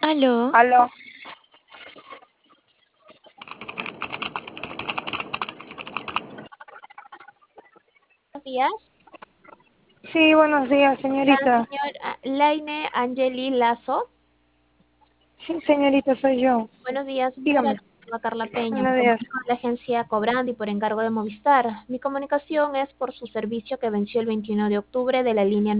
Aló, Aló. Buenos días, Sí, buenos días, la señorita. señora Laine Angeli Lazo. Sí, señorita, soy yo. Buenos días, mira, Dígame. la Carla Peña, me Buenos días. comunico de la agencia Cobrandi por encargo de Movistar. Mi comunicación es por su servicio que venció el 21 de octubre de la línea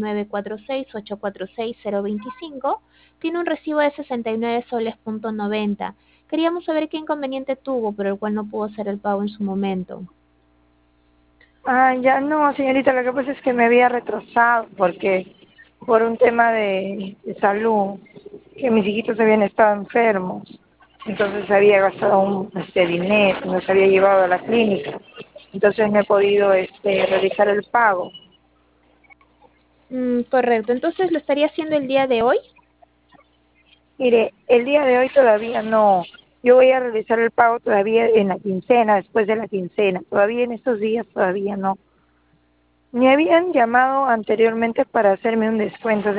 946-846-025. Tiene un recibo de 69 soles.90. Queríamos saber qué inconveniente tuvo por el cual no pudo hacer el pago en su momento. Ah, ya no, señorita, lo que pasa es que me había retrasado porque por un tema de salud, que mis hijitos habían estado enfermos. Entonces había gastado dinero, nos había llevado a la clínica. Entonces no he podido realizar el pago. Correcto, entonces lo estaría haciendo el día de hoy. Mire, el día de hoy todavía no. Yo voy a realizar el pago todavía en la quincena, después de la quincena. Todavía en estos días todavía no. Me habían llamado anteriormente para hacerme un descuento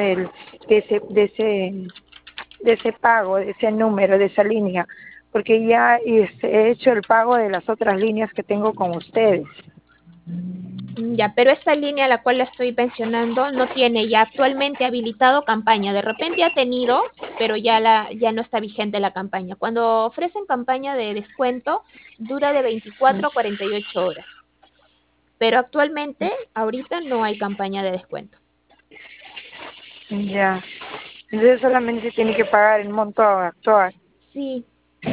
de ese pago, de ese número, de esa línea, porque ya he hecho el pago de las otras líneas que tengo con ustedes. Ya, pero esta línea a la cual la estoy pensionando no tiene ya actualmente habilitado campaña. De repente ha tenido, pero ya no está vigente la campaña. Cuando ofrecen campaña de descuento, dura de 24 a 48 horas. Pero actualmente, ahorita no hay campaña de descuento. Ya. Entonces solamente se tiene que pagar el monto actual. Sí,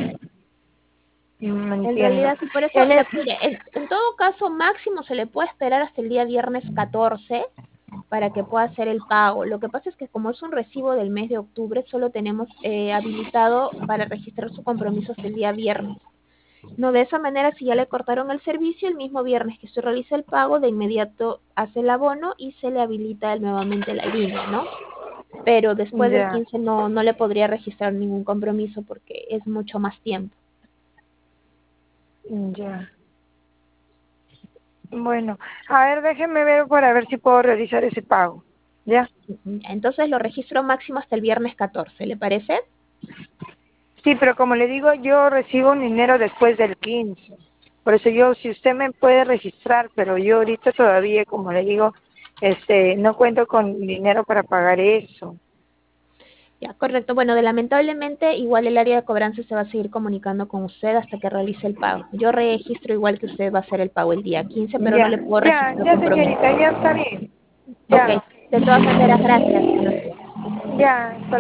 Me en entiendo. realidad sí, por eso, En es, mire, en todo caso, máximo se le puede esperar hasta el día viernes 14 para que pueda hacer el pago. Lo que pasa es que como es un recibo del mes de octubre, solo tenemos habilitado para registrar su compromiso hasta el día viernes. No, de esa manera, si ya le cortaron el servicio, el mismo viernes que se realiza el pago, de inmediato hace el abono y se le habilita nuevamente la línea, ¿no? Pero después del ya, 15 no le podría registrar ningún compromiso porque es mucho más tiempo. ya. Bueno, a ver, déjeme ver para ver si puedo realizar ese pago. ¿Ya? Entonces lo registro máximo hasta el viernes 14, ¿le parece? Sí, pero como le digo, yo recibo un dinero después del 15. Por eso yo, si usted me puede registrar, pero yo ahorita todavía, como le digo, no cuento con dinero para pagar eso. Ya, correcto. Bueno, lamentablemente igual el área de cobranza se va a seguir comunicando con usted hasta que realice el pago. Yo registro igual que usted va a hacer el pago el día 15, pero no Ya, le puedo ya, registrar ya, compromiso. señorita, ya está bien. Ok, Ya, de todas maneras, gracias. Buenos días. ya, hasta